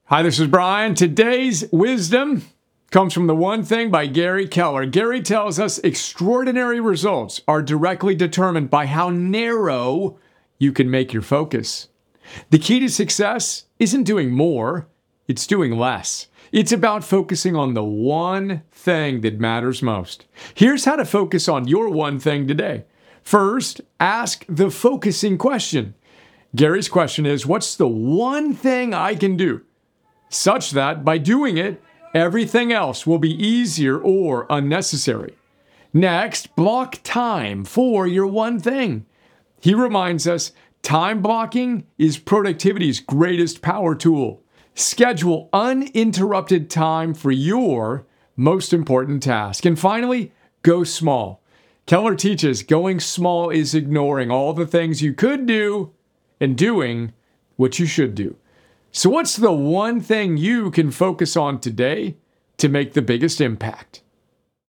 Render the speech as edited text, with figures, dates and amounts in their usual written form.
Hi, this is Brian. Today's wisdom comes from The One Thing by Gary Keller. Gary tells us extraordinary results are directly determined by how narrow you can make your focus. The key to success isn't doing more, it's doing less. It's about focusing on the one thing that matters most. Here's how to focus on your one thing today. First, ask the focusing question. Gary's question is, what's the one thing I can do such that by doing it, everything else will be easier or unnecessary? Next, block time for your one thing. He reminds us time blocking is productivity's greatest power tool. Schedule uninterrupted time for your most important task. And finally, go small. Keller teaches going small is ignoring all the things you could do and doing what you should do. So what's the one thing you can focus on today to make the biggest impact?